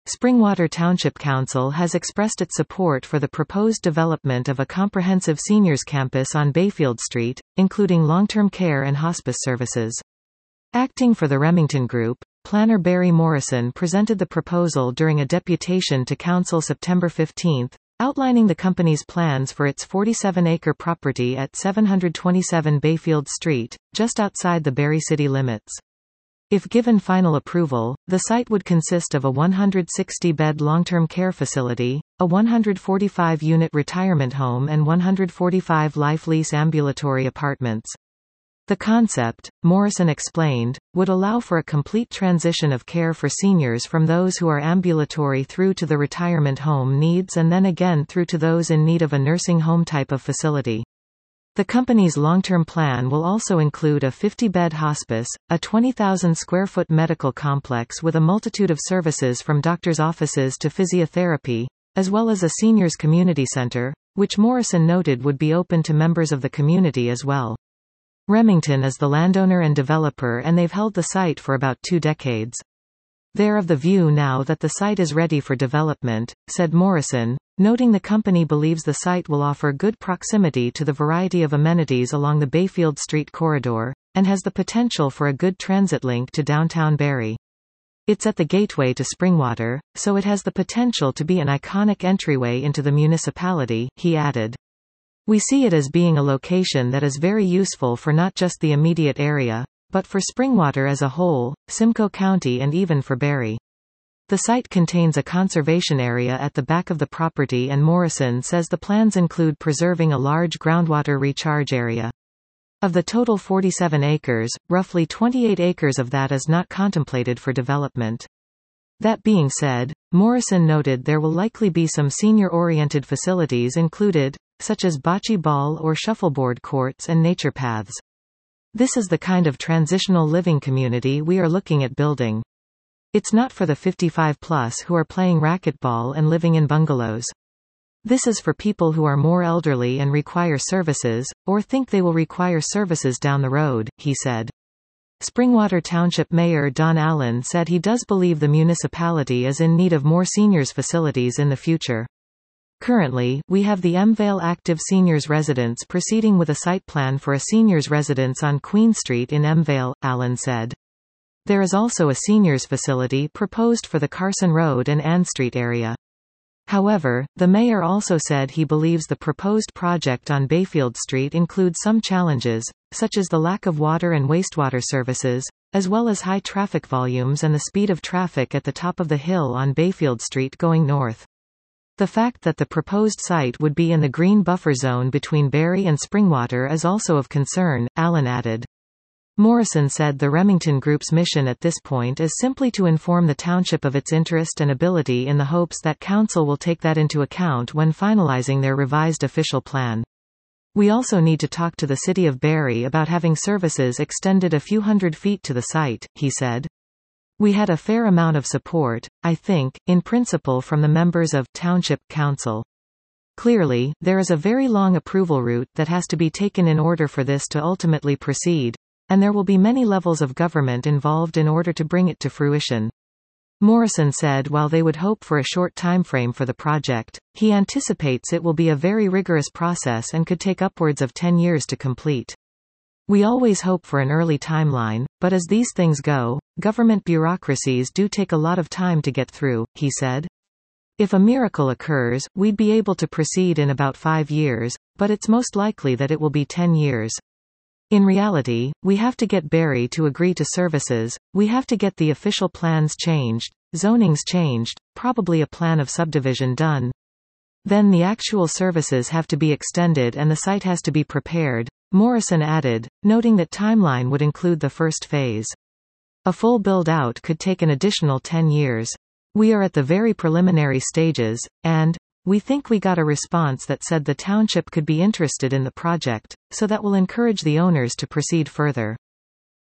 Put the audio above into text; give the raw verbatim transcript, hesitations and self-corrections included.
Springwater Township Council has expressed its support for the proposed development of a comprehensive seniors campus on Bayfield Street, including long-term care and hospice services. Acting for the Remington Group, planner Barry Morrison presented the proposal during a deputation to Council September fifteenth, outlining the company's plans for its forty-seven acre property at seven twenty-seven Bayfield Street, just outside the Barry city limits. If given final approval, the site would consist of a one hundred sixty bed long-term care facility, a one hundred forty-five unit retirement home and one hundred forty-five life-lease ambulatory apartments. The concept, Morrison explained, would allow for a complete transition of care for seniors from those who are ambulatory through to the retirement home needs and then again through to those in need of a nursing home type of facility. The company's long-term plan will also include a fifty bed hospice, a twenty thousand square foot medical complex with a multitude of services from doctors' offices to physiotherapy, as well as a seniors community center, which Morrison noted would be open to members of the community as well. Remington is the landowner and developer, and they've held the site for about two decades. They're of the view now that the site is ready for development, said Morrison, noting the company believes the site will offer good proximity to the variety of amenities along the Bayfield Street corridor, and has the potential for a good transit link to downtown Barry. It's at the gateway to Springwater, so it has the potential to be an iconic entryway into the municipality, he added. We see it as being a location that is very useful for not just the immediate area, but for Springwater as a whole, Simcoe County and even for Barry. The site contains a conservation area at the back of the property, and Morrison says the plans include preserving a large groundwater recharge area. Of the total forty-seven acres, roughly twenty-eight acres of that is not contemplated for development. That being said, Morrison noted there will likely be some senior-oriented facilities included, such as bocce ball or shuffleboard courts and nature paths. This is the kind of transitional living community we are looking at building. It's not for the fifty-five plus who are playing racquetball and living in bungalows. This is for people who are more elderly and require services, or think they will require services down the road, he said. Springwater Township Mayor Don Allen said he does believe the municipality is in need of more seniors facilities in the future. Currently, we have the Mvale Active Seniors Residence proceeding with a site plan for a seniors residence on Queen Street in Mvale, Allen said. There is also a seniors facility proposed for the Carson Road and Ann Street area. However, the mayor also said he believes the proposed project on Bayfield Street includes some challenges, such as the lack of water and wastewater services, as well as high traffic volumes and the speed of traffic at the top of the hill on Bayfield Street going north. The fact that the proposed site would be in the green buffer zone between Barry and Springwater is also of concern, Allen added. Morrison said the Remington Group's mission at this point is simply to inform the township of its interest and ability in the hopes that council will take that into account when finalizing their revised official plan. We also need to talk to the city of Barry about having services extended a few hundred feet to the site, he said. We had a fair amount of support, I think, in principle from the members of Township Council. Clearly, there is a very long approval route that has to be taken in order for this to ultimately proceed, and there will be many levels of government involved in order to bring it to fruition. Morrison said while they would hope for a short timeframe for the project, he anticipates it will be a very rigorous process and could take upwards of ten years to complete. We always hope for an early timeline, but as these things go, government bureaucracies do take a lot of time to get through, he said. If a miracle occurs, we'd be able to proceed in about five years, but it's most likely that it will be ten years. In reality, we have to get Barry to agree to services, we have to get the official plans changed, zonings changed, probably a plan of subdivision done. Then the actual services have to be extended and the site has to be prepared, Morrison added, noting that timeline would include the first phase. A full build-out could take an additional ten years. We are at the very preliminary stages, and we think we got a response that said the township could be interested in the project, so that will encourage the owners to proceed further.